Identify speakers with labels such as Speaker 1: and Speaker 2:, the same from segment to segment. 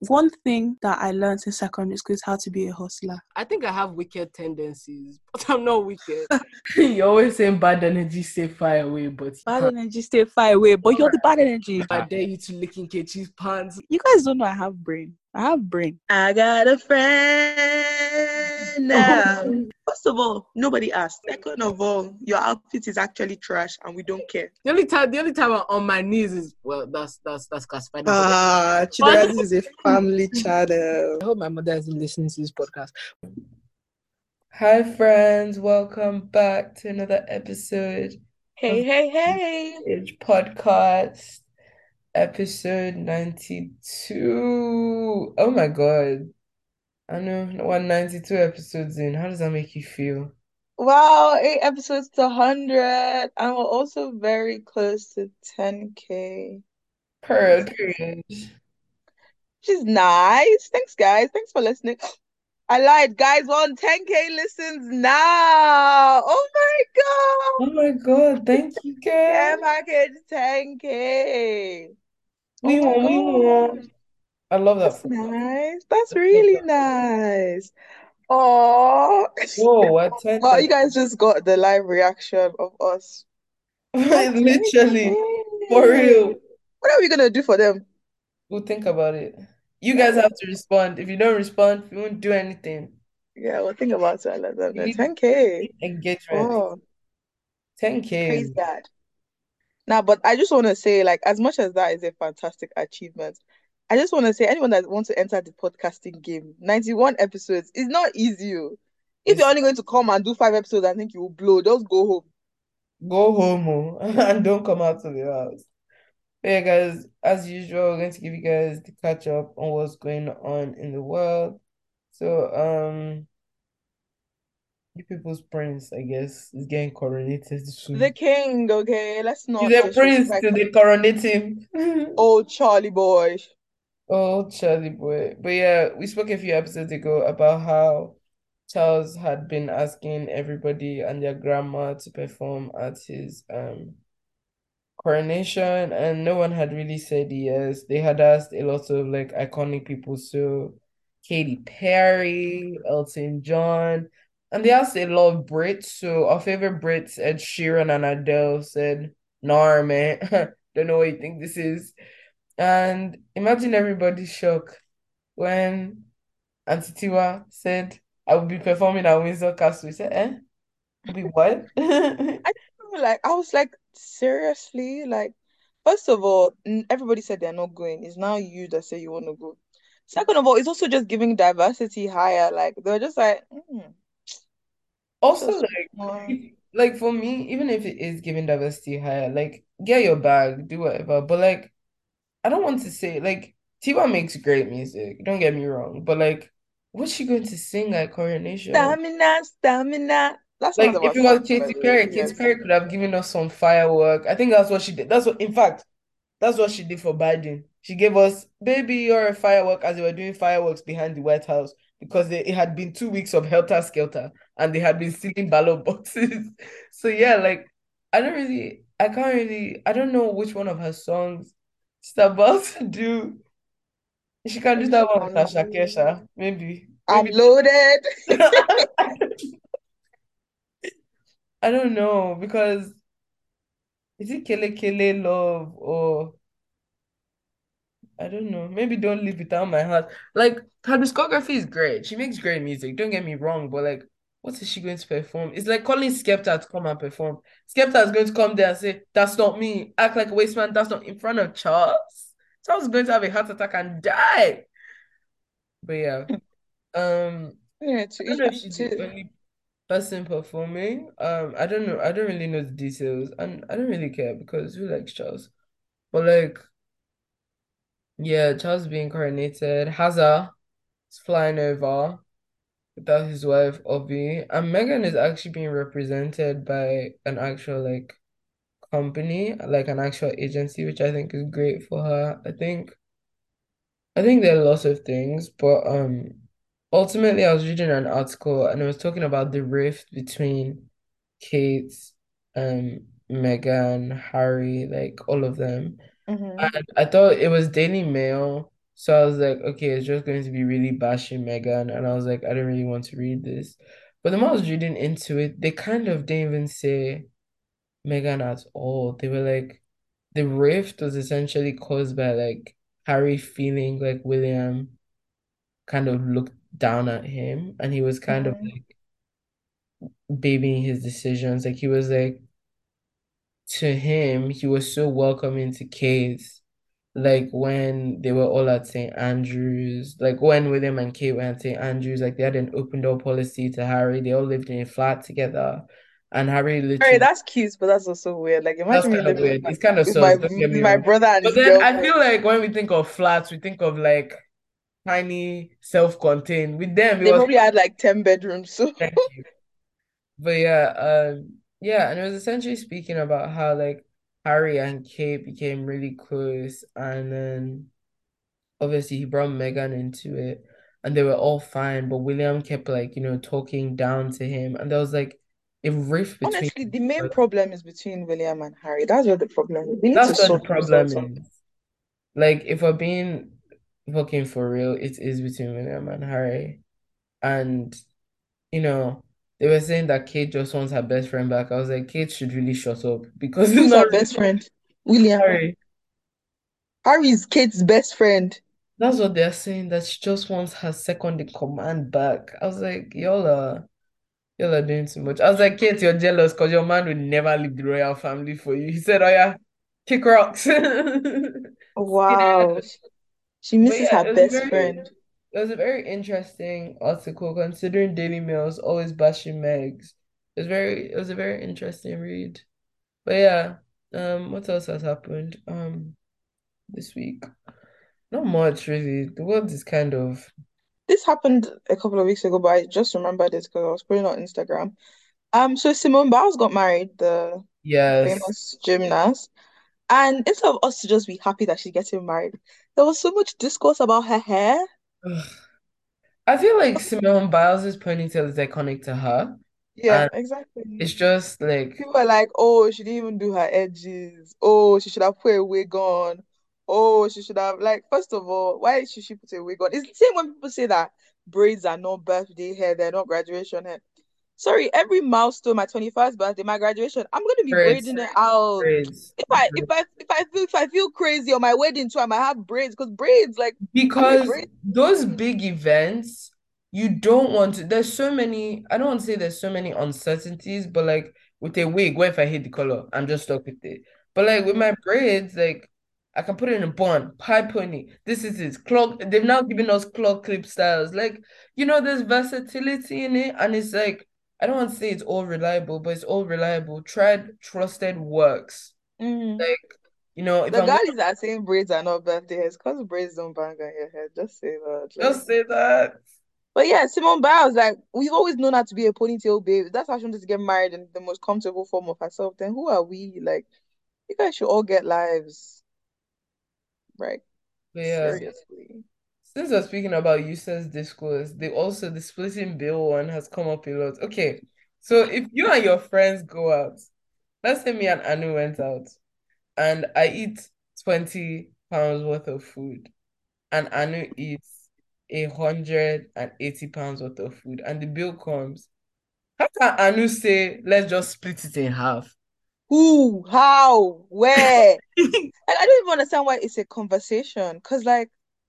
Speaker 1: One thing that I learned in secondary school is how to be a hustler.
Speaker 2: I think I have wicked tendencies, but I'm not wicked.
Speaker 3: You're always saying bad energy stay far away, but you
Speaker 1: Bad
Speaker 3: can't.
Speaker 1: energy stay far away, but you're the bad energy.
Speaker 2: I dare you to lick in Nkechi's pants.
Speaker 1: You guys don't know I have brain. I have brain.
Speaker 4: I got a friend now. First of all, nobody asked. Second of all, your outfit is actually trash and we don't care.
Speaker 2: The only time I'm on my knees is that's classified.
Speaker 4: Chidera, this is a family channel.
Speaker 2: I hope my mother isn't listening to this podcast.
Speaker 3: Hi, friends. Welcome back to another episode
Speaker 4: Hey, hey.
Speaker 3: Age Podcast, episode 92. Oh my God. I know, 192 episodes in. How does that make you feel?
Speaker 4: Wow, 8 episodes to 100. And we're also very close to 10K.
Speaker 3: Period.
Speaker 4: Which is nice. Thanks, guys. Thanks for listening. I lied, guys. We're on 10K listens now. Oh my
Speaker 3: Oh my God. Thank you,
Speaker 4: God.
Speaker 3: girl.
Speaker 4: Care package 10K.
Speaker 3: We
Speaker 4: Oh my
Speaker 3: won.
Speaker 4: God.
Speaker 3: I love that.
Speaker 4: That's nice. That's really nice. Oh,
Speaker 3: Whoa, what 10?
Speaker 4: well, you guys just got the live reaction of us.
Speaker 3: Literally, for real.
Speaker 4: What are we gonna do for them?
Speaker 3: We'll think about it. You guys have to respond. If you don't respond, we won't do anything.
Speaker 4: Yeah, we'll think about it. Let them
Speaker 3: We
Speaker 4: know.
Speaker 3: need
Speaker 4: 10K.
Speaker 3: engagement.
Speaker 4: Oh,
Speaker 3: 10K.
Speaker 4: praise God. Now, but I just want to say, like, as much as that is a fantastic achievement, I just want to say, anyone that wants to enter the podcasting game, 91 episodes is not easy. Oh. If you're
Speaker 3: It's
Speaker 4: only going to come and do 5 episodes, I think you will blow. Just go home.
Speaker 3: go home and don't come out to the house. But yeah, guys, as usual, we're going to give you guys the catch up on what's going on in the world. So, you people's prince, I guess, is getting coronated
Speaker 4: The
Speaker 3: soon.
Speaker 4: king, okay? Let's
Speaker 3: He's
Speaker 4: not
Speaker 3: a prince
Speaker 4: disrespect
Speaker 3: till they coronate him.
Speaker 4: old Charlie boy.
Speaker 3: Oh, Charlie boy. But yeah, we spoke a few episodes ago about how Charles had been asking everybody and their grandma to perform at his coronation, and no one had really said yes. They had asked a lot of like iconic people, so Katy Perry, Elton John, and they asked a lot of Brits. So our favorite Brits, Ed Sheeran and Adele, said, "Nah, man, don't know what you think this is." And imagine everybody's shock when Auntie Tiwa said, "I will be performing at Windsor Castle." We said, "Eh? Will be what?"
Speaker 4: I I was like, seriously? Like, first of all, everybody said they're not going. It's now you that say you want to go. Second of all, it's also just giving diversity higher. Like, they're just like,
Speaker 3: Also,
Speaker 4: just
Speaker 3: like,
Speaker 4: more.
Speaker 3: like for me, even if it is giving diversity higher, like get your bag, do whatever. But like, I don't want to say like Tiwa makes great music. Don't get me wrong, but like, what's she going to sing at coronation?
Speaker 4: Stamina, stamina. That song is
Speaker 3: Like, if
Speaker 4: about
Speaker 3: it was
Speaker 4: stamina, by
Speaker 3: Katy
Speaker 4: the way.
Speaker 3: Perry, Katy
Speaker 4: Yes.
Speaker 3: Perry could have given us some firework. I think that's what she did. That's what, in fact, that's what she did for Biden. She gave us, baby, you're a firework as they were doing fireworks behind the White House because it had been 2 weeks of helter skelter and they had been stealing ballot boxes. So yeah, like I don't know which one of her songs she's about to do. She can do
Speaker 4: Maybe
Speaker 3: that
Speaker 4: she
Speaker 3: one with
Speaker 4: can
Speaker 3: Tasha
Speaker 4: do.
Speaker 3: Kesha, maybe.
Speaker 4: I'm
Speaker 3: Maybe
Speaker 4: loaded.
Speaker 3: I don't know because is it Kele Kele Love or I don't know. Maybe Don't Live Without My Heart. Like her discography is great. She makes great music. Don't get me wrong, but like, what is she going to perform? It's like calling Skepta to come and perform. Skepta is going to come there and say, "That's not me." Act like a waste man. That's not in front of Charles. Charles is going to have a heart attack and die. But yeah,
Speaker 4: Yeah,
Speaker 3: I don't know if she's the
Speaker 4: to
Speaker 3: only person performing. I don't know. I don't really know the details, and I don't really care because who likes Charles? But like. Yeah, Charles being coronated. Hazard is flying over without his wife, Obi. And Megan is actually being represented by an actual like company, like an actual agency, which I think is great for her. I think there are lots of things, but ultimately I was reading an article and it was talking about the rift between Kate, Megan, Harry, like all of them.
Speaker 4: hmm
Speaker 3: And I thought it was Daily Mail So I was like, okay, it's just going to be really bashing Meghan. And I was like, I don't really want to read this. But the more I was reading into it, they kind of didn't even say Meghan at all. They were like, the rift was essentially caused by like Harry feeling like William kind of looked down at him and he was kind of
Speaker 4: Mm.
Speaker 3: like babying his decisions. Like he was like, to him, he was so welcoming to Kate. Like when they were all at St. Andrews, like when William and Kate were at St. Andrews, like they had an open door policy to Harry. They all lived in a flat together. And Harry
Speaker 4: All right,
Speaker 3: literally,
Speaker 4: that's cute, but that's also weird. Like,
Speaker 3: that's
Speaker 4: imagine me
Speaker 3: kind of
Speaker 4: living
Speaker 3: weird. It's kind of
Speaker 4: with my
Speaker 3: sus, don't get me
Speaker 4: my
Speaker 3: wrong.
Speaker 4: brother and
Speaker 3: But
Speaker 4: his
Speaker 3: then I
Speaker 4: girlfriend.
Speaker 3: feel like when we think of flats, we think of like tiny, self-contained. With them, it
Speaker 4: They
Speaker 3: was
Speaker 4: probably had like 10 bedrooms. So
Speaker 3: thank you. But yeah, yeah, and it was essentially speaking about how like Harry and Kate became really close, and then obviously he brought Meghan into it, and they were all fine, but William kept like, talking down to him, and there was like a rift between
Speaker 4: honestly, the main
Speaker 3: them.
Speaker 4: problem is between William and Harry. That's what the problem is. They need to
Speaker 3: That's what the
Speaker 4: sort
Speaker 3: problem
Speaker 4: themselves out.
Speaker 3: is. Like, if we're being fucking for real, it is between William and Harry. And, you know, they were saying that Kate just wants her best friend back. I was like, Kate should really shut up because
Speaker 4: Who
Speaker 3: it's
Speaker 4: is
Speaker 3: not
Speaker 4: her
Speaker 3: really
Speaker 4: best friend? William.
Speaker 3: Harry.
Speaker 4: Harry is Kate's best friend.
Speaker 3: That's what they're saying, that she just wants her second in command back. I was like, y'all are doing too much. I was like, Kate, you're jealous because your man would never leave the royal family for you. He said, oh yeah, kick rocks.
Speaker 4: Wow. She
Speaker 3: But
Speaker 4: misses
Speaker 3: yeah,
Speaker 4: her best friend.
Speaker 3: it was a very interesting article considering Daily Mail's always bashing Megs. It was a very interesting read. But yeah, what else has happened this week? Not much really. The world is kind of
Speaker 4: This happened a couple of weeks ago, but I just remembered it because I was putting on Instagram. So Simone Biles got married, the
Speaker 3: yes.
Speaker 4: famous gymnast. And instead of us to just be happy that she's getting married, there was so much discourse about her hair.
Speaker 3: Ugh. I feel like Simone Biles' ponytail is iconic to her.
Speaker 4: Yeah,
Speaker 3: And
Speaker 4: exactly.
Speaker 3: it's just like
Speaker 4: People are like, oh, she didn't even do her edges. Oh, she should have put a wig on. Oh, she should have, like, first of all, why should she put a wig on? It's the same when people say that braids are not birthday hair, they're not graduation hair. Sorry, every milestone, my 21st birthday, my graduation, I'm gonna be
Speaker 3: braids,
Speaker 4: braiding it out.
Speaker 3: braids.
Speaker 4: If I feel crazy on my wedding too, I might have braids because braids, like, I'm gonna be
Speaker 3: Because
Speaker 4: braiding.
Speaker 3: those big events, you don't want to, there's so many, I don't want to say there's so many uncertainties, but like with a wig, what if I hate the color? I'm just stuck with it. But like with my braids, like I can put it in a bun, pie pony. This is it. Clock. They've now given us clock clip styles. Like, there's versatility in it. And it's like, I don't want to say it's all reliable, but it's all reliable. Tried, trusted, works.
Speaker 4: Mm.
Speaker 3: Like, if
Speaker 4: The
Speaker 3: I'm
Speaker 4: girl is that saying braids are not birthday hairs because braids don't bang on your head. Just say that. Like,
Speaker 3: just say that.
Speaker 4: but yeah, Simone Biles, like we've always known her to be a ponytail babe. That's why she wanted to get married in the most comfortable form of herself. Then who are we? Like, you guys should all get lives, right?
Speaker 3: But yeah.
Speaker 4: Seriously.
Speaker 3: Since we're speaking about useless discourse, the splitting bill one has come up a lot. Okay, so if you and your friends go out, let's say me and Anu went out, and I eat 20 pounds worth of food, and Anu eats 180 pounds worth of food, and the bill comes. How can Anu say, let's just split it in half?
Speaker 4: Who? How? Where? And I don't even understand why it's a conversation. Cause like,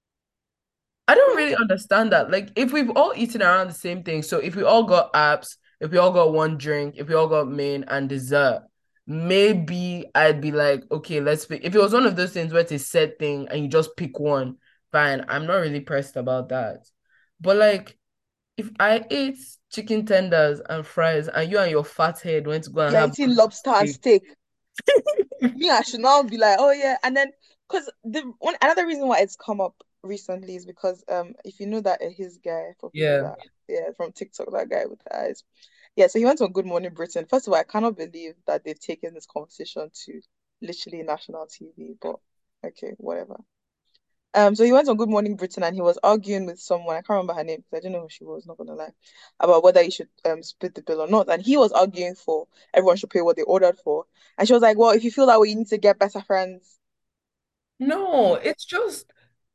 Speaker 3: I don't really understand that. Like, if we've all eaten around the same thing, so if we all got apps, if we all got one drink, if we all got main and dessert, maybe I'd be like, okay, let's pick. If it was one of those things where it's a set thing and you just pick one, fine. I'm not really pressed about that. But like, if I ate chicken tenders and fries and you and your fat head went to go and
Speaker 4: you're
Speaker 3: have
Speaker 4: eating lobster and
Speaker 3: steak,
Speaker 4: steak. Me, I should now be like, oh yeah. And then, cause the one another reason why it's come up recently is because if you know that his guy for people
Speaker 3: yeah,
Speaker 4: that from TikTok, that guy with the eyes. Yeah, so he went on Good Morning Britain. First of all, I cannot believe that they've taken this conversation to literally national TV, but okay, whatever. So he went on Good Morning Britain and he was arguing with someone, I can't remember her name because I didn't know who she was, not gonna lie, about whether he should split the bill or not. And he was arguing for everyone should pay what they ordered for. And she was like, well, if you feel that way, you need to get better friends.
Speaker 3: no, it's just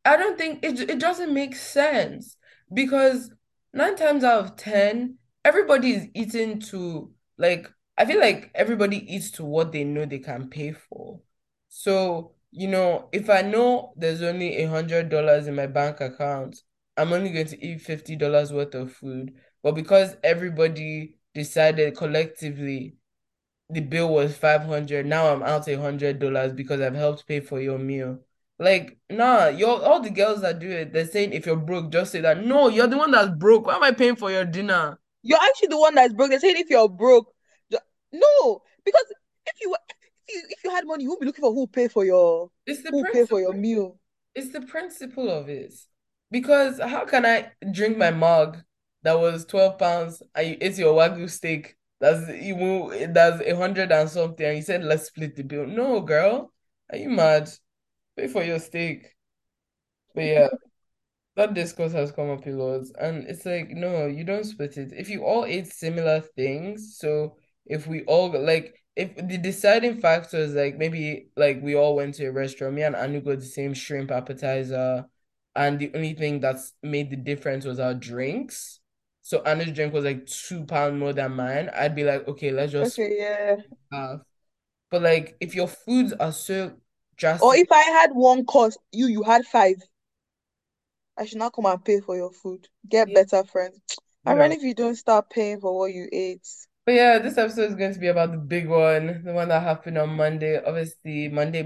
Speaker 3: I don't think it doesn't make sense because 9 times out of 10, everybody is eating to like I feel like everybody eats to what they know they can pay for. So, if I know there's only $100 in my bank account, I'm only going to eat $50 worth of food. But because everybody decided collectively the bill was 500. Now I'm out $100 because I've helped pay for your meal. Like, nah, all the girls that do it, they're saying if you're broke, just say that. No, you're the one that's broke. Why am I paying for your dinner?
Speaker 4: You're actually the one that's broke. They're saying if you're broke, ju- no, because if you had money, you won't be looking for
Speaker 3: It's the
Speaker 4: who will pay for your
Speaker 3: principle.
Speaker 4: meal.
Speaker 3: It's the principle of it. Because how can I drink my mug that was £12 and you ate your Wagyu steak that's 100 and something and you said let's split the bill? No, girl. Are you mad? Pay for your steak. But yeah. That discourse has come up a lot, and it's like, no, you don't split it. If you all ate similar things, so if we all like, if the deciding factor is like maybe like we all went to a restaurant, me and Anu got the same shrimp appetizer, and the only thing that's made the difference was our drinks. So Anu's drink was like £2 more than mine. I'd be like, okay, let's just
Speaker 4: Okay, yeah.
Speaker 3: half. But like, if your foods are so
Speaker 4: Or
Speaker 3: drastic,
Speaker 4: if I had one course, you had five, I should not come and pay for your food. Get
Speaker 3: yeah,
Speaker 4: better friends. And then
Speaker 3: no.
Speaker 4: if you don't start paying for what you ate.
Speaker 3: But yeah, this episode is going to be about the big one, the one that happened on Monday. Obviously, Monday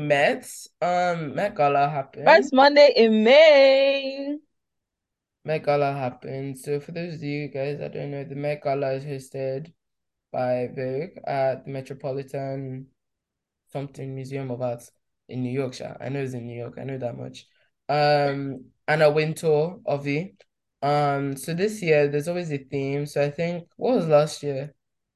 Speaker 3: Met Gala happened.
Speaker 4: First Monday in May.
Speaker 3: Met Gala happened. So for those of you guys that don't know, the Met Gala is hosted by Vogue at the Metropolitan something Museum of Arts in New York. Sha. I know it's in New York. I know that much. Anna Wintour of it. So this year there's always a theme. So I think what was last year?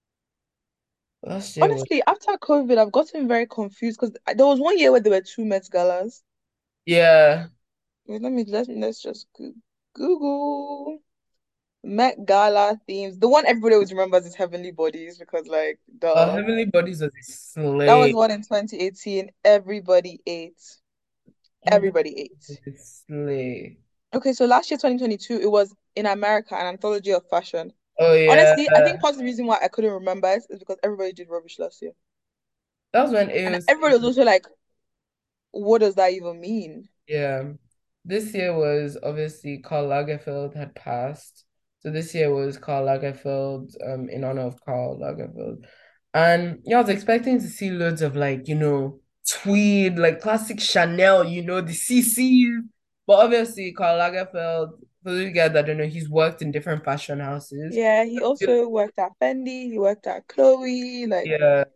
Speaker 3: Last year was
Speaker 4: Honestly, after COVID, I've gotten very confused because there was one year where there were two Met Galas.
Speaker 3: yeah.
Speaker 4: Wait, let's just Google Met Gala themes. The one everybody always remembers is Heavenly Bodies because like duh.
Speaker 3: Heavenly Bodies was a
Speaker 4: That was
Speaker 3: slay.
Speaker 4: one in 2018. Everybody ate.
Speaker 3: Heavenly
Speaker 4: Everybody
Speaker 3: was
Speaker 4: ate.
Speaker 3: a slay.
Speaker 4: Okay, so last year, 2022, it was in America, an anthology of fashion.
Speaker 3: Oh yeah.
Speaker 4: Honestly, I think part of the reason why I couldn't remember it is because everybody did rubbish last year.
Speaker 3: That was when
Speaker 4: And
Speaker 3: AOC.
Speaker 4: everybody was also like, what does that even mean?
Speaker 3: Yeah. This year was obviously Karl Lagerfeld had passed. So this year was Karl Lagerfeld, in honor of Karl Lagerfeld. And yeah, I was expecting to see loads of like, tweed, like classic Chanel, the CCs. But obviously Karl Lagerfeld, for those of you guys that don't know, he's worked in different fashion houses.
Speaker 4: Yeah, he also worked at Fendi, he worked at Chloe, like
Speaker 3: Yeah.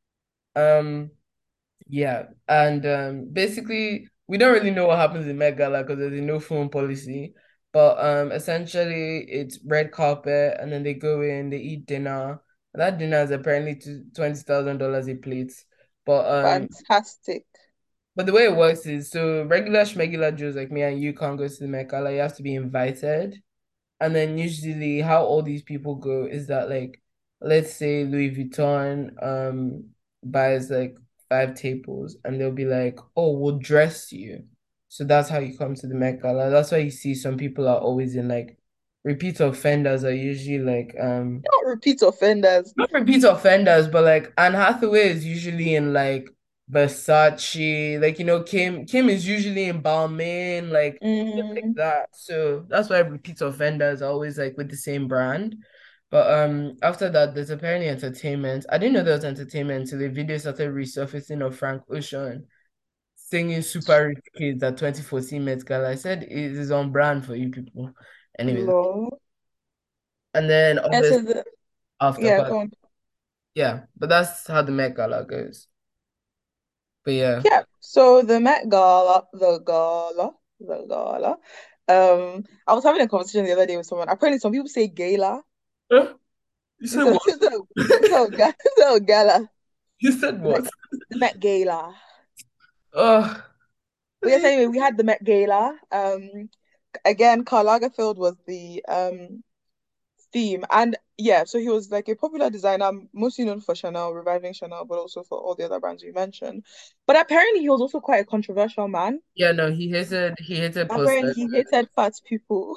Speaker 3: Um, Yeah, and basically, we don't really know what happens in Met Gala because there's a no phone policy. But essentially, it's red carpet, and then they go in, they eat dinner. And that dinner is apparently $20,000 a plate. But
Speaker 4: fantastic.
Speaker 3: but the way it works is so regular schmegular Joes like me and you can't go to the Met Gala. You have to be invited. And then usually how all these people go is that like let's say Louis Vuitton buys like 5 tables and they'll be like, oh, we'll dress you. So that's how you come to the Met Gala. That's why you see some people are always in like repeat offenders are usually like
Speaker 4: Not repeat offenders.
Speaker 3: not repeat offenders, but like Anne Hathaway is usually in like Versace, like Kim is usually in Balmain, like stuff like
Speaker 4: Mm,
Speaker 3: that. So that's why repeat offenders are always like with the same brand. But after that, there's apparently entertainment. I didn't know there was entertainment until the video started resurfacing of Frank Ocean singing Super Rich Kids at 2014 Met Gala. I said it is on brand for you people. Anyways,
Speaker 4: lol.
Speaker 3: and then
Speaker 4: Yeah,
Speaker 3: obviously
Speaker 4: so
Speaker 3: after
Speaker 4: yeah,
Speaker 3: party.
Speaker 4: go on.
Speaker 3: Yeah, but that's how the Met Gala goes. But yeah.
Speaker 4: Yeah, so the Met Gala, the gala. I was having a conversation the other day with someone. Apparently, some people say gala
Speaker 3: Huh? You said
Speaker 4: instead of
Speaker 3: what?
Speaker 4: instead of gala.
Speaker 3: You said
Speaker 4: The Met,
Speaker 3: what?
Speaker 4: the Met Gala.
Speaker 3: Oh,
Speaker 4: But yes, anyway, we had the Met Gala. Again, Karl Lagerfeld was the theme. And yeah, so he was like a popular designer, mostly known for Chanel, reviving Chanel, but also for all the other brands you mentioned. But apparently he was also quite a controversial man.
Speaker 3: Yeah, no, he hated
Speaker 4: Apparently
Speaker 3: posters.
Speaker 4: he hated fat people.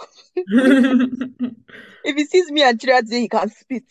Speaker 4: If he sees me and Chira today, he can spit.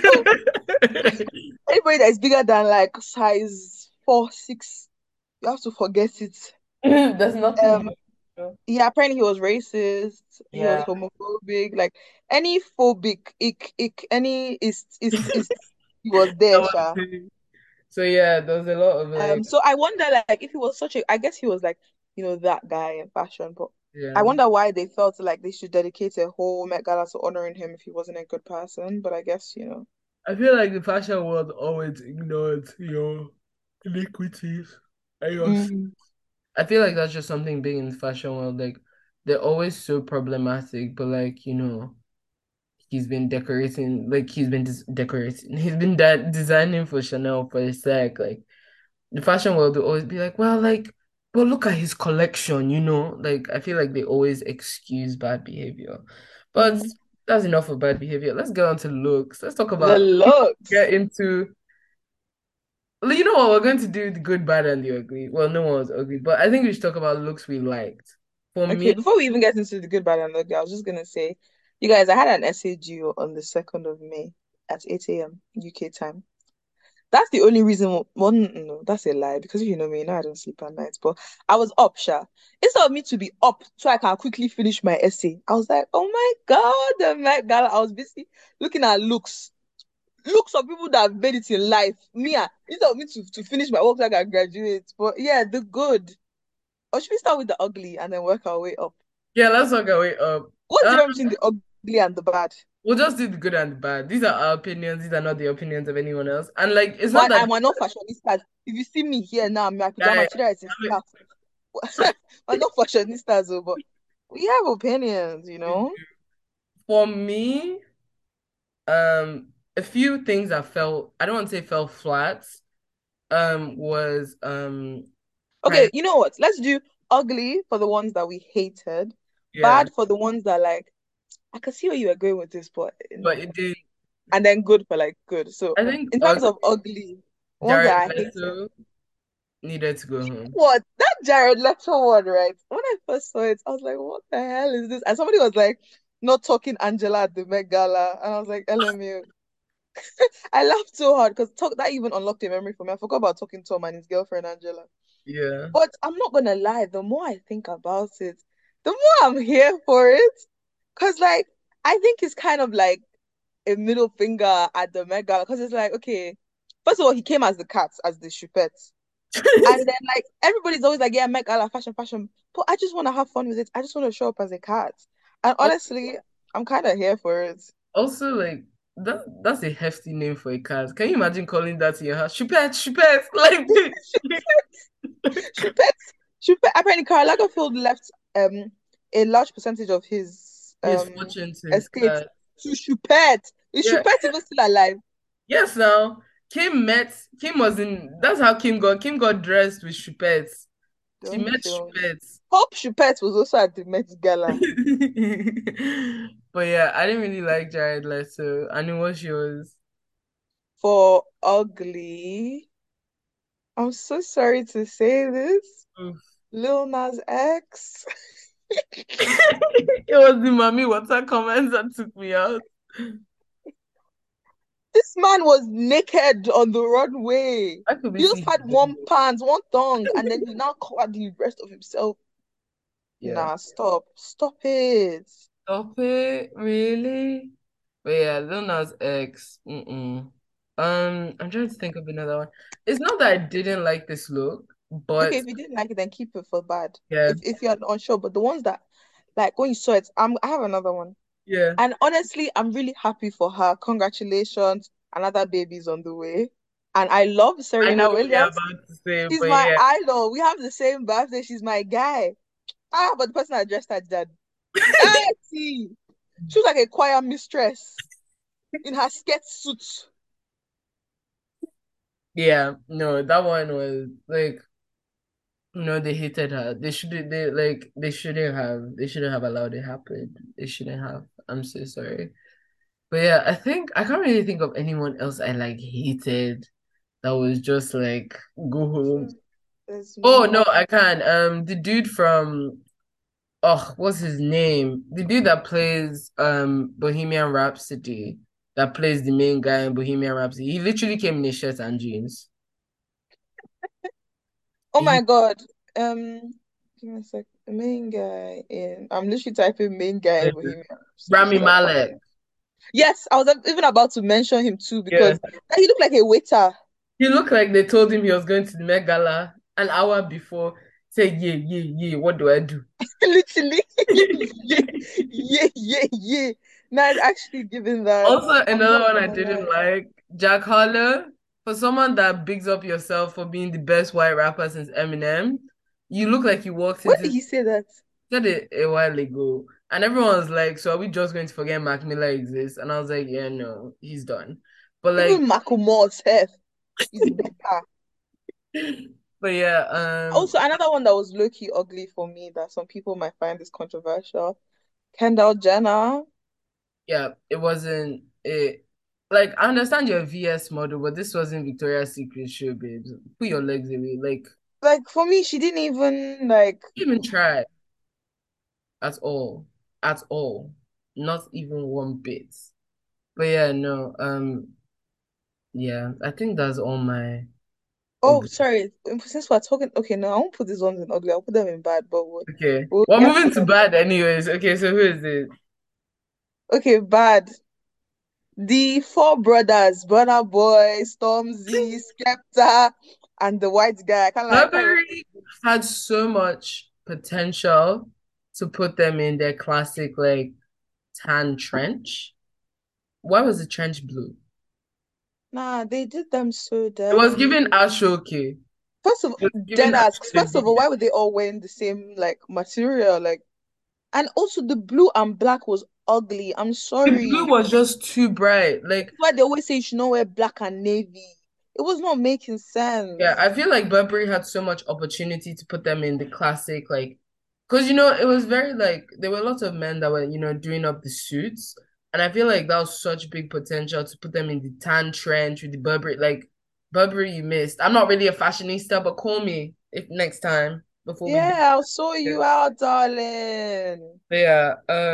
Speaker 4: Anybody that is bigger than like size 4, 6, you have to forget it.
Speaker 3: There's nothing
Speaker 4: Um,
Speaker 3: you know.
Speaker 4: yeah, apparently he was racist, he was
Speaker 3: Yeah,
Speaker 4: homophobic, like any phobic, any is he was
Speaker 3: that
Speaker 4: there,
Speaker 3: was
Speaker 4: Sha.
Speaker 3: it. So yeah, there was a lot of like,
Speaker 4: So I wonder, like, if he was such a, I guess he was like, that guy in fashion, but I
Speaker 3: yeah.
Speaker 4: wonder why they felt like they should dedicate a whole Met Gala to honoring him if he wasn't a good person. But I guess.
Speaker 3: I feel like the fashion world always ignored your iniquities and your
Speaker 4: Mm.
Speaker 3: I feel like that's just something big in the fashion world. Like they're always so problematic, but like, he's been decorating, like he's been decorating, he's been designing for Chanel for a sec. Like the fashion world will always be like, well, like, but look at his collection. Like I feel like they always excuse bad behavior. But
Speaker 4: Mm.
Speaker 3: that's enough of bad behavior. Let's get on to looks. Let's talk
Speaker 4: The
Speaker 3: about
Speaker 4: looks.
Speaker 3: get into well, you know what? We're going to do the good, bad, and the ugly. Well, no one was ugly, but I think we should talk about looks we liked. For
Speaker 4: Okay,
Speaker 3: me,
Speaker 4: before we even get into the good, bad, and ugly, I was just gonna say, you guys, I had an essay due on the 2nd of May at 8 a.m. UK time. That's the only reason. Well, no, that's a lie because if you know me, I don't sleep at night. But I was up, Sha. Instead of me to be up so I can quickly finish my essay, I was like, oh my God, the Met Gala. I was busy looking at looks of people that have made it in life. Instead of me to finish my work like I graduate. But yeah, the good. Or should we start with the ugly and then work our way up?
Speaker 3: yeah, let's talk our way up.
Speaker 4: What's the
Speaker 3: Uh,
Speaker 4: difference between the ugly and the bad?
Speaker 3: we'll just do the good and the bad. These are our opinions. These are not the opinions of anyone else. And like, it's not
Speaker 4: But
Speaker 3: that
Speaker 4: I'm not fashionistas. If you see me here now, my
Speaker 3: I,
Speaker 4: pajama, today is a
Speaker 3: I
Speaker 4: scarf. I'm not fashionistas, though, but we have opinions.
Speaker 3: for me, a few things that fell, I don't want to say fell flat, was
Speaker 4: Okay,
Speaker 3: kind
Speaker 4: you know what? Let's do ugly for the ones that we hated,
Speaker 3: yeah,
Speaker 4: bad for the ones that like I can see where you were going with this, but
Speaker 3: but
Speaker 4: no.
Speaker 3: it did.
Speaker 4: And then good for like good. So
Speaker 3: I think
Speaker 4: in terms of ugly, ones
Speaker 3: Jared
Speaker 4: that I hated.
Speaker 3: Leto needed to go home.
Speaker 4: What? That Jared Leto one, right? When I first saw it, I was like, what the hell is this? And somebody was like, not talking Angela at the Met Gala. And I was like, LMU. I laughed so hard because talk that even unlocked a memory for me. I forgot about talking Tom and his girlfriend Angela.
Speaker 3: Yeah.
Speaker 4: But I'm not gonna lie, the more I think about it, the more I'm here for it. Cause like I think it's kind of like a middle finger at the Met Gala. Cause it's like, okay, first of all, he came as the cat, as the Chupette. And then like everybody's always like, yeah, Met Gala, fashion, fashion. But I just want to have fun with it. I just want to show up as a cat. And honestly, I'm kind of here for it.
Speaker 3: Also, like that's a hefty name for a cat. Can you imagine calling that in your house? Chupet, Chupet, like
Speaker 4: Chupette, Chupette. Apparently, Karl Lagerfeld left a large percentage of his
Speaker 3: his fortune to his
Speaker 4: estate
Speaker 3: cat.
Speaker 4: to Chupette. Is
Speaker 3: Yeah.
Speaker 4: Chupette even still alive?
Speaker 3: Yes, now Kim was in that's how Kim got dressed with Chupet. She
Speaker 4: Don't
Speaker 3: met
Speaker 4: kill me.
Speaker 3: Chupet.
Speaker 4: Hope Chupette was also at the Met Gala.
Speaker 3: But yeah, I didn't really like Jared Leto. I knew what she was.
Speaker 4: For ugly, I'm so sorry to say this.
Speaker 3: Oof.
Speaker 4: Lil Nas X.
Speaker 3: It was the mommy water comments that took me out.
Speaker 4: This man was naked on the runway.
Speaker 3: I could be
Speaker 4: He just
Speaker 3: seeing
Speaker 4: had one pants, one thong, and then he now covered the rest of himself.
Speaker 3: yeah.
Speaker 4: Nah, stop. Stop it.
Speaker 3: Stop it, really? But yeah, Lil Nas X. Mm-mm. I'm trying to think of another one. It's not that I didn't like this look,
Speaker 4: Okay,
Speaker 3: but
Speaker 4: if you didn't like it, then keep it for bad.
Speaker 3: yeah,
Speaker 4: If you're unsure, but the ones that like when you saw it, I have another one.
Speaker 3: yeah.
Speaker 4: And honestly, I'm really happy for her. Congratulations. Another baby's on the way. And I love
Speaker 3: I know
Speaker 4: Serena
Speaker 3: what you're
Speaker 4: Williams.
Speaker 3: about to say,
Speaker 4: She's
Speaker 3: but
Speaker 4: my
Speaker 3: yeah.
Speaker 4: idol. We have the same birthday. She's my guy. But the person that dressed her dad. See. She was like a choir mistress in her skirt suit.
Speaker 3: Yeah, no, that one was like no, they hated her. They shouldn't have allowed it happen. They shouldn't have. I'm so sorry. But yeah, I think I can't really think of anyone else I like hated that was just like go home.
Speaker 4: There's
Speaker 3: Oh no,
Speaker 4: no.
Speaker 3: I can. The dude from what's his name? The dude that plays Bohemian Rhapsody, that plays the main guy in Bohemian Rhapsody. He literally came in his shirt and jeans.
Speaker 4: Oh
Speaker 3: He
Speaker 4: my God. Give me a sec. The main guy in. I'm literally typing main guy in Bohemian Rhapsody
Speaker 3: Rami
Speaker 4: so that I can.
Speaker 3: Malek.
Speaker 4: Yes, I was even about to mention him too
Speaker 3: Yeah.
Speaker 4: because he looked like a waiter.
Speaker 3: He looked like they told him he was going to the Met Gala an hour before. Say, yeah, yeah, yeah, what do I do?
Speaker 4: Literally. Yeah, yeah, yeah, yeah. Now it's actually giving that.
Speaker 3: Also,
Speaker 4: I'm
Speaker 3: another
Speaker 4: not
Speaker 3: one I
Speaker 4: gonna
Speaker 3: didn't
Speaker 4: lie.
Speaker 3: like, Jack Harlow. For someone that bigs up yourself for being the best white rapper since Eminem, you look like you walked
Speaker 4: When
Speaker 3: into
Speaker 4: did he say that?
Speaker 3: said it a while ago, and everyone was like, "So are we just going to forget Mac Miller exists?" And I was like, "Yeah, no, he's done." But like,
Speaker 4: Even Macklemore's head is better.
Speaker 3: but yeah,
Speaker 4: Also, another one that was low-key ugly for me that some people might find is controversial. Kendall Jenner.
Speaker 3: yeah, it wasn't it. Like, I understand you're a VS model, but this wasn't Victoria's Secret show, babes. Put your legs away. Like,
Speaker 4: Like for me, she didn't even like.
Speaker 3: even try at all, at all, not even one bit. But yeah, no, yeah, I think that's all my
Speaker 4: Oh,
Speaker 3: ugly.
Speaker 4: sorry. Since we're talking, okay, no, I won't put these ones in ugly. I'll put them in bad, but
Speaker 3: Okay.
Speaker 4: we'll
Speaker 3: Well,
Speaker 4: get to
Speaker 3: moving to
Speaker 4: them.
Speaker 3: bad anyways. Okay, so who is it?
Speaker 4: Okay, bad. The four brothers, Burna Boy, Stormzy, Skepta, and the white guy. I can't remember.
Speaker 3: Burberry had so much potential to put them in their classic like tan trench. Why was the trench blue?
Speaker 4: Nah, they did them so
Speaker 3: It was
Speaker 4: dirty.
Speaker 3: given Ashoke.
Speaker 4: First of
Speaker 3: It was
Speaker 4: all,
Speaker 3: given
Speaker 4: dead ass.
Speaker 3: Ashoke.
Speaker 4: First of all, why were they all wearing the same like material? Like, and also the blue and black was ugly. I'm
Speaker 3: The blue
Speaker 4: sorry.
Speaker 3: was just too bright. Like,
Speaker 4: That's why they always say you should not wear black and navy. It was not making
Speaker 3: yeah, I
Speaker 4: sense.
Speaker 3: feel like Burberry had so much opportunity to put them in the classic, like, because it was very like there were lots of men that were, doing up the suits, and I feel like that was such big potential to put them in the tan trench with the Burberry. Like Burberry, you missed. I'm not really a fashionista, but call me if next time before we do.
Speaker 4: Yeah, I'll saw
Speaker 3: Yeah.
Speaker 4: you out, darling.
Speaker 3: But yeah,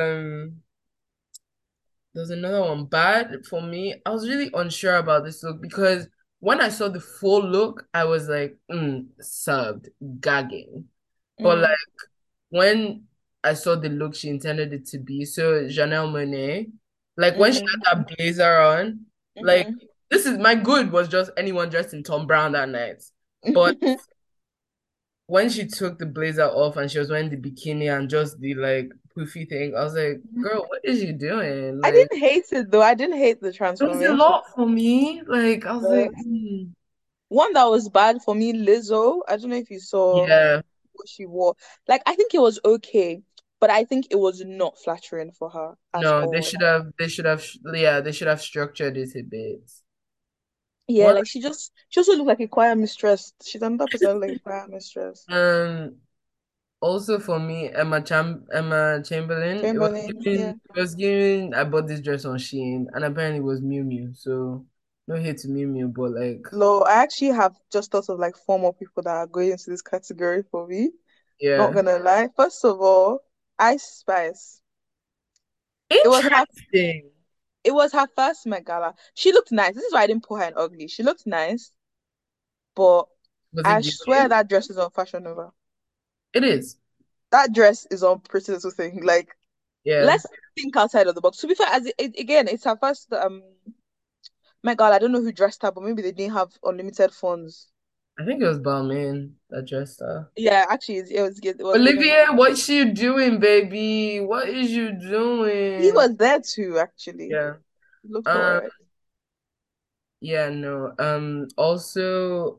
Speaker 3: there's another one. Bad for me. I was really unsure about this look because when I saw the full look, I was like, subbed, gagging. But like
Speaker 4: Mm,
Speaker 3: when I saw the look she intended it to be, so Janelle Monáe, like when she
Speaker 4: mm-hmm,
Speaker 3: had that blazer on, like
Speaker 4: mm-hmm.
Speaker 3: this is my good was just anyone dressed in Tom Brown that night. But when she took the blazer off and she was wearing the bikini and just the like poofy thing, I was like, girl, what is you doing?
Speaker 4: I
Speaker 3: Like
Speaker 4: didn't hate it though. I didn't hate the
Speaker 3: it was a
Speaker 4: transformation.
Speaker 3: lot for me. Like I was like,
Speaker 4: But one that was bad for me, Lizzo. I don't know if you saw
Speaker 3: yeah,
Speaker 4: what she wore. Like, I think it was okay, but I think it was not flattering for her at
Speaker 3: no,
Speaker 4: all.
Speaker 3: they should have structured it a bit.
Speaker 4: Yeah,
Speaker 3: What?
Speaker 4: like she also looked like a choir mistress. She's another person like a choir mistress.
Speaker 3: Um, Also for me, Emma Chamberlain,
Speaker 4: Chamberlain, yeah.
Speaker 3: I bought this dress on Shein and apparently it was Miu Miu. So no hate to Miu Miu, but like
Speaker 4: Lo, I actually have just thought of like four more people that are going into this category for me. Not
Speaker 3: yeah.
Speaker 4: gonna lie. First of all, Ice Spice. It was her
Speaker 3: Interesting.
Speaker 4: it was her first Met Gala. She looked nice. This is why I didn't put her in ugly. She looked nice, but
Speaker 3: Was it
Speaker 4: I swear
Speaker 3: giving?
Speaker 4: that dress is on Fashion Nova.
Speaker 3: It is.
Speaker 4: That dress is on Pretty Little Thing. Like,
Speaker 3: Yeah.
Speaker 4: let's think outside of the box. To be fair, again, it's her first Met Gala. I don't know who dressed her, but maybe they didn't have unlimited funds.
Speaker 3: I think it was Balmain that dressed her.
Speaker 4: Yeah, actually, it was given.
Speaker 3: Olivia, what's you doing, baby? What is you
Speaker 4: He
Speaker 3: doing?
Speaker 4: was there too, actually.
Speaker 3: Yeah.
Speaker 4: He looked
Speaker 3: Um,
Speaker 4: alright.
Speaker 3: yeah, no. Also,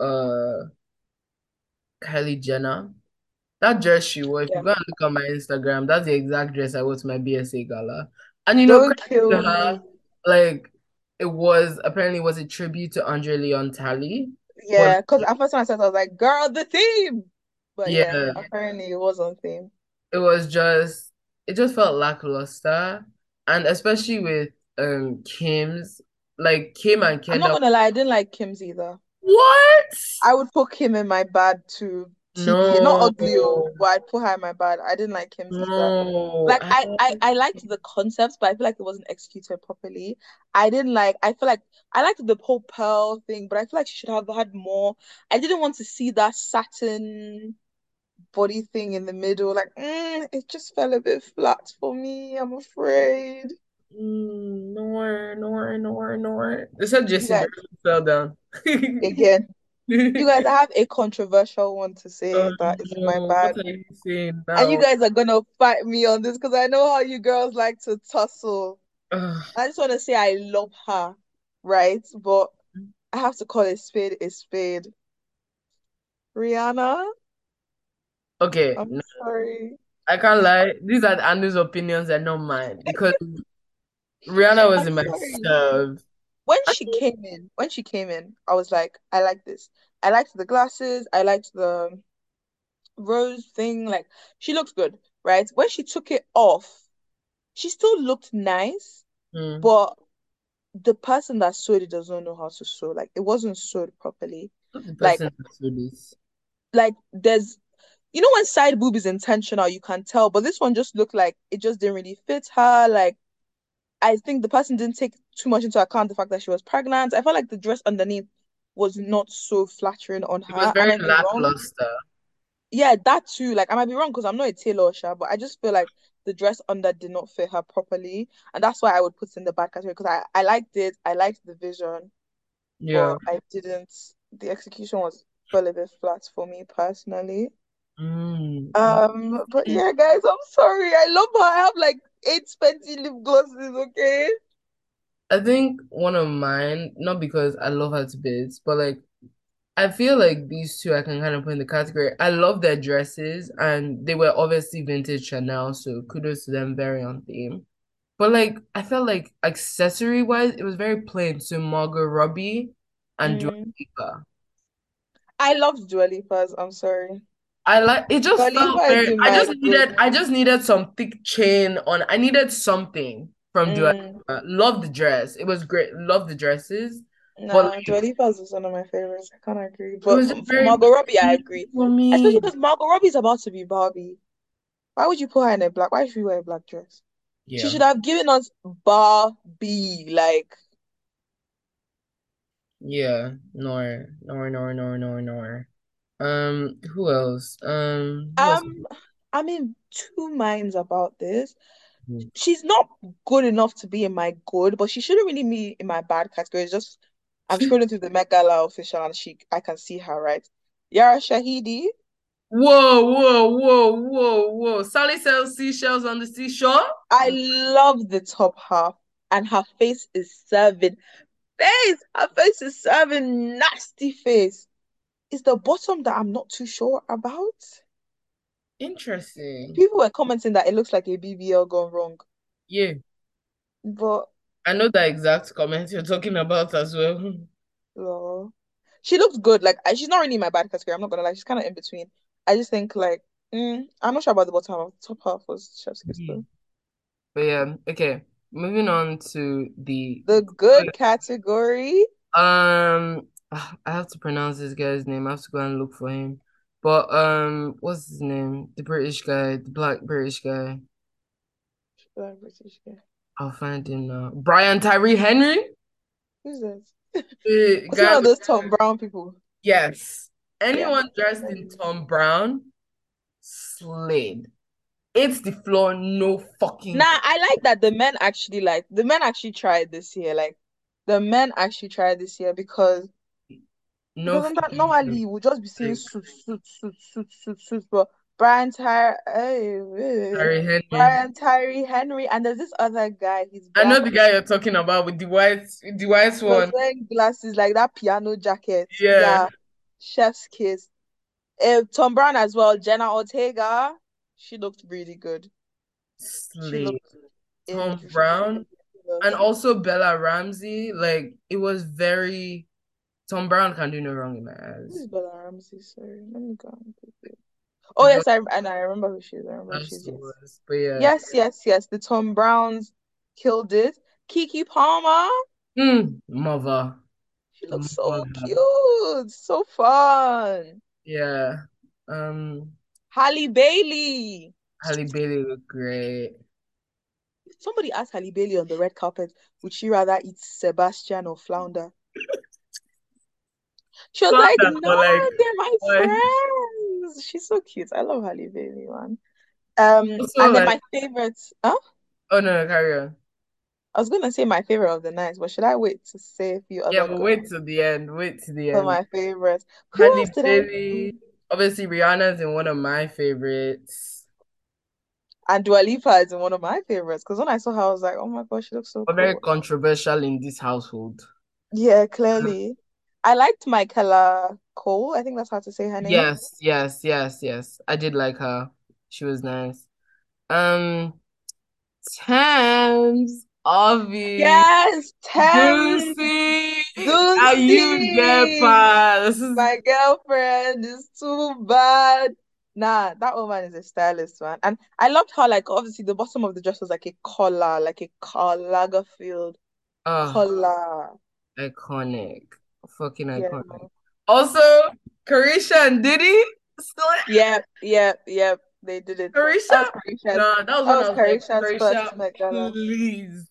Speaker 3: Kylie Jenner. That dress she wore, if you
Speaker 4: Yeah.
Speaker 3: go and look on my Instagram, that's the exact dress I wore to my BSA gala. And
Speaker 4: Don't
Speaker 3: credit to
Speaker 4: kill
Speaker 3: her,
Speaker 4: me.
Speaker 3: like it was a tribute to Andre Leon Talley. But
Speaker 4: Yeah, because at first when I said I was like, girl, the theme. But yeah,
Speaker 3: yeah,
Speaker 4: apparently it was on theme.
Speaker 3: it just felt lackluster. And especially with Kim's, like Kim and
Speaker 4: I'm not
Speaker 3: Kendall.
Speaker 4: gonna lie, I didn't like Kim's either.
Speaker 3: What?
Speaker 4: I would put Kim in my bad too. TBA. Not
Speaker 3: No,
Speaker 4: ugly, but I'd put her in my bad. I didn't like Kim's either.
Speaker 3: no.
Speaker 4: Like I liked the concepts, but I feel like it wasn't executed properly. I feel like I liked the whole pearl thing, but I feel like she should have had more. I didn't want to see that satin body thing in the middle. Like, it just fell a bit flat for me, I'm afraid.
Speaker 3: No. They said
Speaker 4: You
Speaker 3: Jason
Speaker 4: guys,
Speaker 3: Derulo fell down.
Speaker 4: again, you guys, I have a controversial one to
Speaker 3: Oh
Speaker 4: say that is my
Speaker 3: no, what
Speaker 4: bad.
Speaker 3: are you saying
Speaker 4: And you
Speaker 3: now?
Speaker 4: guys are gonna fight me on this because I know how you girls like to tussle.
Speaker 3: Ugh.
Speaker 4: I just want to say I love her, right? But I have to call a spade a spade. Rihanna,
Speaker 3: Okay,
Speaker 4: I'm
Speaker 3: no,
Speaker 4: sorry.
Speaker 3: I can't lie. These are Anu's opinions and not mine because Rihanna was
Speaker 4: I'm
Speaker 3: in my
Speaker 4: sorry.
Speaker 3: serve.
Speaker 4: When she came in, I was like, I like this. I liked the glasses. I liked the rose thing. Like, she looked good, right? When she took it off, she still looked nice,
Speaker 3: Hmm.
Speaker 4: but the person that sewed it does not know how to sew. Like, it wasn't sewed properly.
Speaker 3: Not the
Speaker 4: Like,
Speaker 3: person that do this.
Speaker 4: there's when side boob is intentional, you can tell, but this one just looked like it just didn't really fit her. Like, I think the person didn't take too much into account the fact that she was pregnant. I felt like the dress underneath was not so flattering on
Speaker 3: It was
Speaker 4: her. I
Speaker 3: very
Speaker 4: might be wrong.
Speaker 3: lackluster.
Speaker 4: Yeah, that too. Like, I might be wrong because I'm not a tailor, Sha, but I just feel like the dress under did not fit her properly. And that's why I would put it in the bad category because I liked it. I liked the vision,
Speaker 3: Yeah.
Speaker 4: but I didn't. The execution was fell a bit flat for me personally.
Speaker 3: Mm.
Speaker 4: But yeah, guys, I'm sorry. I love her. I have like 8 lip glosses, okay?
Speaker 3: I think one of mine, not because I love her to bits, but like I feel like these two I can kind of put in the category. I love their dresses and they were obviously vintage Chanel, so kudos to them, very on theme. But like I felt like accessory wise, it was very plain. So Margot Robbie and Dua
Speaker 4: Mm.
Speaker 3: Lipa.
Speaker 4: I loved Dua Lipa's. I'm sorry.
Speaker 3: I like it
Speaker 4: Dua
Speaker 3: just felt
Speaker 4: Lipa is
Speaker 3: very
Speaker 4: in my good.
Speaker 3: I just needed some thick chain on. I needed something from Dua
Speaker 4: Mm.
Speaker 3: Lipa. Love the dress. It was great. Love the dresses. But
Speaker 4: Nah, Dua Lipa's is one of my favorites. I can't agree.
Speaker 3: it
Speaker 4: But
Speaker 3: was just
Speaker 4: for
Speaker 3: very
Speaker 4: Margot Robbie, I
Speaker 3: plain
Speaker 4: agree.
Speaker 3: for
Speaker 4: Especially
Speaker 3: me.
Speaker 4: because Margot Robbie's about to be Barbie. Why would you put her in a black? Why should she wear a black dress? She
Speaker 3: Yeah.
Speaker 4: should have given us Barbie. Like,
Speaker 3: Yeah. Nor. Who else? Who else?
Speaker 4: I'm I'm in two minds about this. She's not good enough to be in my good, but she shouldn't really be in my bad category. It's just I'm scrolling through the Met Gala official and I can see her, right? Yara Shahidi,
Speaker 3: Whoa. Sally sells seashells on the seashore?
Speaker 4: I love the top half, and her face is serving face. Her face is serving nasty face. It's the bottom that I'm not too sure about.
Speaker 3: Interesting.
Speaker 4: People were commenting that it looks like a BBL gone wrong,
Speaker 3: Yeah.
Speaker 4: but
Speaker 3: I know that exact comment you're talking about as well.
Speaker 4: lol. She looks good. Like, she's not really in my bad category. I'm not gonna lie. She's kind of in between. I just think like, I'm not sure about the bottom half. The top half was chef's kiss
Speaker 3: Mhm.
Speaker 4: though.
Speaker 3: But yeah, okay. Moving on to the
Speaker 4: The good category.
Speaker 3: I have to pronounce this guy's name. I have to go and look for him. But what's his name? The British guy, the black British guy.
Speaker 4: British guy.
Speaker 3: I'll find him now. Brian Tyree Henry?
Speaker 4: Who's that?
Speaker 3: The
Speaker 4: Was he
Speaker 3: guy
Speaker 4: one of
Speaker 3: with
Speaker 4: those Tom Brown people?
Speaker 3: yes.
Speaker 4: Yeah.
Speaker 3: Anyone dressed in Tom Brown, slayed. It's the floor, no
Speaker 4: Nah,
Speaker 3: fucking
Speaker 4: I like that the men actually tried this year. Like, the men actually tried this year
Speaker 3: no
Speaker 4: sometimes
Speaker 3: fucking
Speaker 4: normally we'll just be seeing suits. But Brian Tyre,
Speaker 3: Tyree Henry.
Speaker 4: Brian Tyree Henry, and there's this other guy. He's
Speaker 3: I know
Speaker 4: black.
Speaker 3: the guy you're talking about with the white
Speaker 4: He was
Speaker 3: one.
Speaker 4: wearing glasses like that piano jacket.
Speaker 3: Yeah,
Speaker 4: Yeah, chef's kiss. Tom Brown as well. Jenna Ortega, she looked really good. She
Speaker 3: slay.
Speaker 4: looked in.
Speaker 3: Tom
Speaker 4: She looked
Speaker 3: Brown and
Speaker 4: ridiculous.
Speaker 3: also Bella Ramsey. Like it was very Tom Brown can do no wrong in my
Speaker 4: Who is
Speaker 3: eyes.
Speaker 4: Bella Ramsey? Sorry, let me go and Google.
Speaker 3: The
Speaker 4: Oh yes,
Speaker 3: Bella
Speaker 4: I remember who she is. I remember who she
Speaker 3: Ramsey
Speaker 4: is. Yes.
Speaker 3: was, but yeah,
Speaker 4: Yes. The Tom Browns killed it. Kiki Palmer.
Speaker 3: Mother.
Speaker 4: She looks so
Speaker 3: Mother.
Speaker 4: cute, so fun.
Speaker 3: Yeah. Um,
Speaker 4: Halle Bailey.
Speaker 3: Halle Bailey looked great.
Speaker 4: Somebody asked Halle Bailey on the red carpet, would she rather eat Sebastian or flounder? She was like,
Speaker 3: Flounder, but
Speaker 4: no,
Speaker 3: like,
Speaker 4: they're my
Speaker 3: why?
Speaker 4: friends. She's so cute. I love Halle Bailey, man.
Speaker 3: Also,
Speaker 4: And then
Speaker 3: like,
Speaker 4: my favorite, huh?
Speaker 3: oh no, carry on.
Speaker 4: I was gonna say my favorite of the night, but should I wait to say a few
Speaker 3: Yeah,
Speaker 4: other
Speaker 3: but
Speaker 4: good
Speaker 3: wait
Speaker 4: ones?
Speaker 3: till the end. Wait till the
Speaker 4: So
Speaker 3: end.
Speaker 4: my favorites. Who else
Speaker 3: Halle
Speaker 4: did I?
Speaker 3: Bailey. Obviously, Rihanna's in one of my favorites.
Speaker 4: And Dua Lipa is one of my favorites because when I saw her, I was like, oh my gosh, she looks so
Speaker 3: But very
Speaker 4: cool.
Speaker 3: controversial in this household.
Speaker 4: Yeah, clearly. I liked Michaela Cole. I think that's how to say her name.
Speaker 3: Yes, yes, yes, yes. I did like her. She was nice. Um, Thames, Ovi,
Speaker 4: Yes, Thames,
Speaker 3: Juicy. How you get
Speaker 4: Lucy.
Speaker 3: past?
Speaker 4: My girlfriend is too bad. Nah, that woman is a stylist, man. And I loved how, like, obviously the bottom of the dress was like a Karl Lagerfeld
Speaker 3: Oh,
Speaker 4: collar.
Speaker 3: iconic. Fucking
Speaker 4: Yeah,
Speaker 3: iconic.
Speaker 4: no.
Speaker 3: Also, Carisha and Diddy. Still,
Speaker 4: Yep, yep, yep. They did it.
Speaker 3: Carisha?
Speaker 4: That was Carisha's.
Speaker 3: No, that was
Speaker 4: That
Speaker 3: when I
Speaker 4: was
Speaker 3: was like,
Speaker 4: Carisha's
Speaker 3: Carisha,
Speaker 4: first Met Gala,
Speaker 3: please.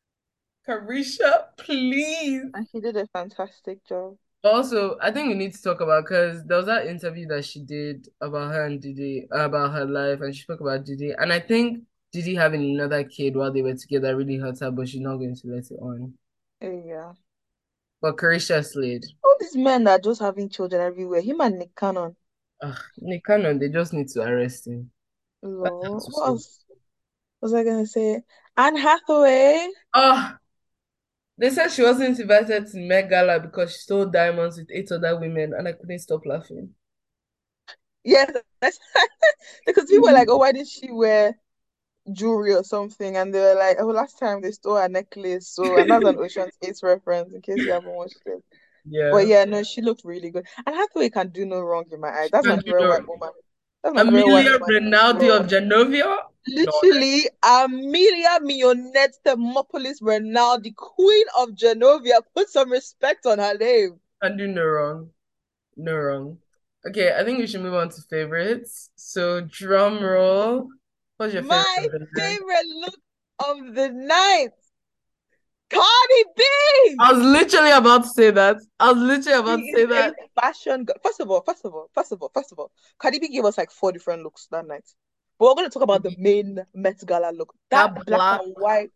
Speaker 3: Carisha, please.
Speaker 4: and she did a fantastic job.
Speaker 3: Also, I think we need to talk about because there was that interview that she did about her and Didi, about her life, and she spoke about Didi. And I think Didi having another kid while they were together really hurt her, but she's not going to let it on.
Speaker 4: Yeah.
Speaker 3: But Carisha slid.
Speaker 4: All these men that are just having children everywhere. Him and Nick Cannon.
Speaker 3: Ugh, Nick Cannon, they just need to arrest him. That's how
Speaker 4: Lord.
Speaker 3: to
Speaker 4: What
Speaker 3: say.
Speaker 4: else was I gonna say? Anne Hathaway.
Speaker 3: Oh, they said she wasn't invited to Met Gala because she stole diamonds with 8 other women, and I couldn't stop laughing.
Speaker 4: Yes, that's because people were like, oh, why did she wear jewelry or something? And they were like, oh, last time they stole a necklace. So, and that's an Ocean's 8 reference in case you haven't watched it. But
Speaker 3: Yeah.
Speaker 4: yeah, no, she looked really good. And Hathaway can do no wrong in my eyes. That's my
Speaker 3: Can you
Speaker 4: favorite white
Speaker 3: know
Speaker 4: woman. That's my favorite white
Speaker 3: Amelia
Speaker 4: woman in the
Speaker 3: Rinaldi of
Speaker 4: world.
Speaker 3: Genovia? No,
Speaker 4: Literally, Amelia Mionette Thermopolis Rinaldi, Queen of Genovia. Put some respect on her name.
Speaker 3: can do no wrong. No wrong. Okay, I think we should move on to favorites. So, drum roll. What's your favorite
Speaker 4: My
Speaker 3: of the night?
Speaker 4: favorite look of the night, Cardi B.
Speaker 3: I was literally about to say that. I was literally
Speaker 4: She
Speaker 3: about to
Speaker 4: is
Speaker 3: say
Speaker 4: a
Speaker 3: that.
Speaker 4: fashion girl. First of all, Cardi B gave us like four different looks that night. But we're going to talk about the main Met Gala look. That
Speaker 3: That
Speaker 4: black
Speaker 3: black,
Speaker 4: and white,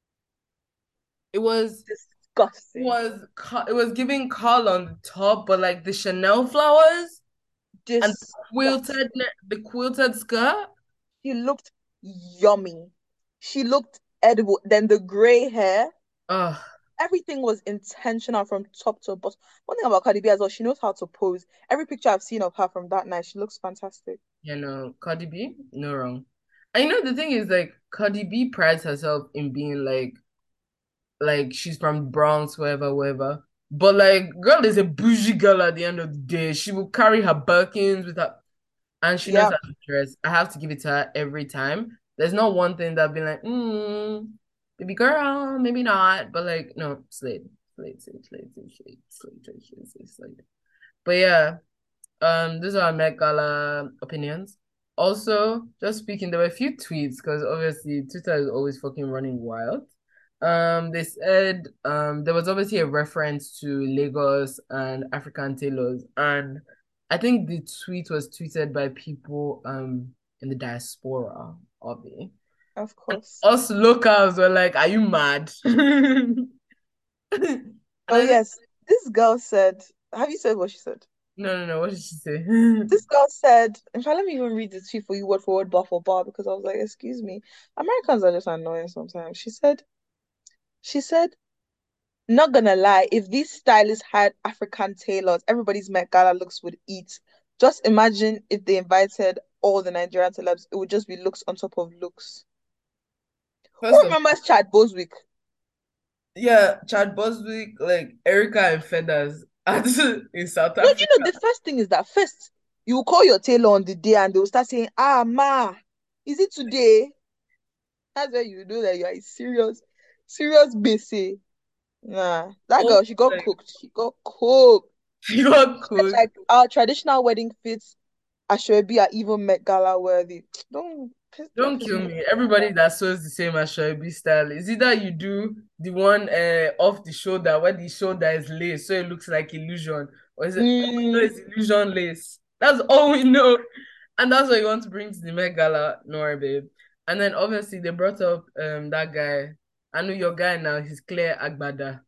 Speaker 3: it was
Speaker 4: disgusting.
Speaker 3: it was giving Carl on the top, but like the Chanel flowers and
Speaker 4: Disgusting.
Speaker 3: the quilted skirt.
Speaker 4: She looked yummy. She looked edible. Then the gray hair,
Speaker 3: Oh,
Speaker 4: everything was intentional from top to bottom. One thing about Cardi B as well, she knows how to pose. Every picture I've seen of her from that night, she looks fantastic.
Speaker 3: you know, Cardi B, no wrong. I know the thing is like Cardi B prides herself in being like she's from Bronx, wherever, wherever. But like, girl is a bougie girl at the end of the day. She will carry her Birkins with her, and she knows
Speaker 4: Yeah.
Speaker 3: how to dress. I have to give it to her every time. There's not one thing that I've been like, baby girl, maybe not. But like, no, slate, slate, slate, slate, slate, slate, slate, slate, slate, slate, slate. But yeah, these are our Met Gala opinions. Also, just speaking, there were a few tweets because obviously Twitter is always fucking running wild. They said there was obviously a reference to Lagos and African tailors, and I think the tweet was tweeted by people in the diaspora of it.
Speaker 4: Of course.
Speaker 3: Us locals were like, "Are you mad?" And
Speaker 4: Oh
Speaker 3: I think,
Speaker 4: yes, this girl said, have you said what she said?
Speaker 3: no, no, no. What did she say?
Speaker 4: This girl said, in fact, let me even read the tweet for you word for word, bar for bar, because I was like, excuse me. Americans are just annoying sometimes. She said, not gonna lie, if these stylists had African tailors, everybody's Met Gala looks would eat. Just imagine if they invited all the Nigerian celebs, it would just be looks on top of looks. Who
Speaker 3: First of
Speaker 4: remembers Chad Boswick?
Speaker 3: Yeah, Chad Boswick, like Erica and Feathers in South
Speaker 4: No, do you
Speaker 3: Africa.
Speaker 4: know the first thing is that first you will call your tailor on the day and they will start saying, ah, ma, is it today? That's where you know that you are serious. Serious busy. Nah, that
Speaker 3: Oh,
Speaker 4: girl, she got
Speaker 3: like
Speaker 4: cooked. She got cooked.
Speaker 3: she got
Speaker 4: It's
Speaker 3: cooked.
Speaker 4: like our traditional wedding fits Asoebi are even Met Gala worthy. Don't
Speaker 3: Don't
Speaker 4: piss
Speaker 3: kill
Speaker 4: me
Speaker 3: me. Everybody that sews the same as Shoaib style is either you do the one off the shoulder where the shoulder is lace so it looks like illusion, or is
Speaker 4: off.
Speaker 3: it all we know is illusion lace. That's all we know. And that's what you want to bring to the Met Gala, no, babe. And then obviously they brought up that guy. I know your guy now, he's Claire Agbada.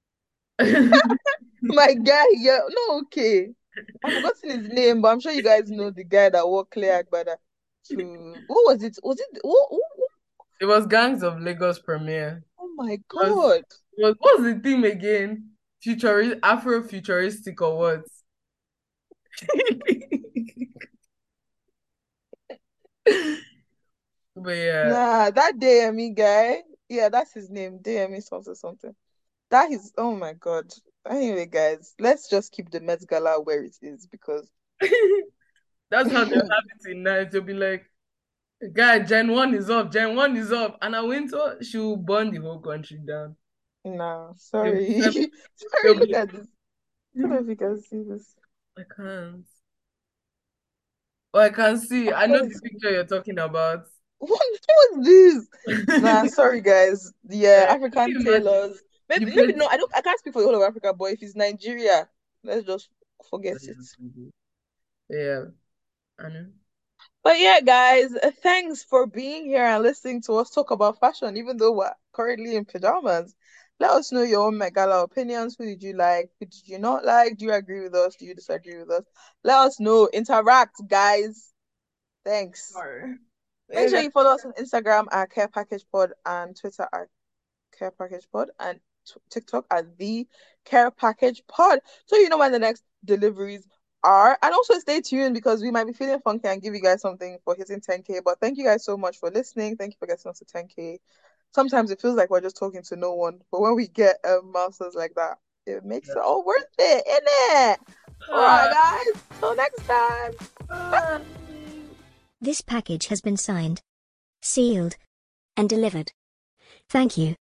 Speaker 4: My guy, yeah, no, okay. I've forgotten his name, but I'm sure you guys know the guy that wore Claire Agbada to what was it? Was it
Speaker 3: It was Gangs of Lagos premiere.
Speaker 4: oh my
Speaker 3: Was
Speaker 4: God.
Speaker 3: what's the theme again? Futurist, Afro futuristic or what? But yeah,
Speaker 4: Nah, that DME guy. Yeah, that's his name. DME something something. That is oh my God. Anyway, guys, let's just keep the Met Gala where it is because
Speaker 3: that's how they'll have it in night. They'll be like, guy, Gen 1 is up, Gen 1 is up. And I went to, she will burn the whole country down.
Speaker 4: nah,
Speaker 3: They'll be,
Speaker 4: sorry.
Speaker 3: seven-
Speaker 4: Sorry,
Speaker 3: they'll
Speaker 4: look
Speaker 3: be,
Speaker 4: at this. I don't know if you can see this.
Speaker 3: I can't. Oh, I can see. I know
Speaker 4: What
Speaker 3: the
Speaker 4: is
Speaker 3: picture you're talking about.
Speaker 4: what is this? Nah,
Speaker 3: Can
Speaker 4: sorry guys. Yeah, African
Speaker 3: you imagine?
Speaker 4: tailors.
Speaker 3: The
Speaker 4: Maybe
Speaker 3: place.
Speaker 4: no, I can't speak for the whole of Africa, but if it's Nigeria, let's just forget it.
Speaker 3: Yeah, I know.
Speaker 4: But yeah, guys, thanks for being here and listening to us talk about fashion, even though we're currently in pajamas. Let us know your own Met Gala opinions. Who did you like? Who did you not like? Do you agree with us? Do you disagree with us? Let us know. Interact, guys. Thanks.
Speaker 3: Sorry.
Speaker 4: Make
Speaker 3: Yeah,
Speaker 4: sure
Speaker 3: guys.
Speaker 4: you follow us on Instagram at Care Package Pod and Twitter at Care Package Pod and TikTok at the Care Package Pod. So you know when the next deliveries are. And also stay tuned because we might be feeling funky and give you guys something for hitting 10K. But thank you guys so much for listening. Thank you for getting us to 10K. Sometimes it feels like we're just talking to no one, but when we get milestones like that, it makes it all worth it, innit? All right,
Speaker 3: Ah,
Speaker 4: guys. Till next time.
Speaker 3: ah.
Speaker 5: This package has been signed, sealed, and delivered. Thank you.